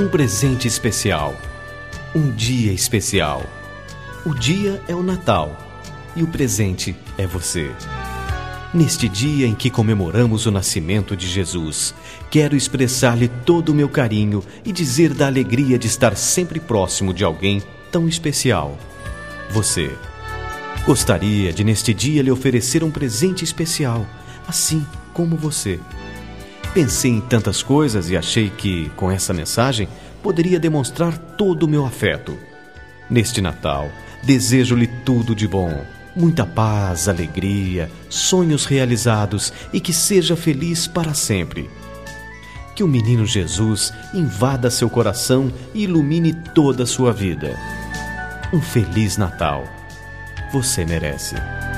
Um presente especial. Um dia especial. O dia é o Natal e o presente é você. Neste dia em que comemoramos o nascimento de Jesus, quero expressar-lhe todo o meu carinho e dizer da alegria de estar sempre próximo de alguém tão especial. Você. Gostaria de neste dia lhe oferecer um presente especial, assim como você. Pensei em tantas coisas e achei que, com essa mensagem, poderia demonstrar todo o meu afeto. Neste Natal, desejo-lhe tudo de bom, muita paz, alegria, sonhos realizados e que seja feliz para sempre. Que o menino Jesus invada seu coração e ilumine toda a sua vida. Um Feliz Natal. Você merece.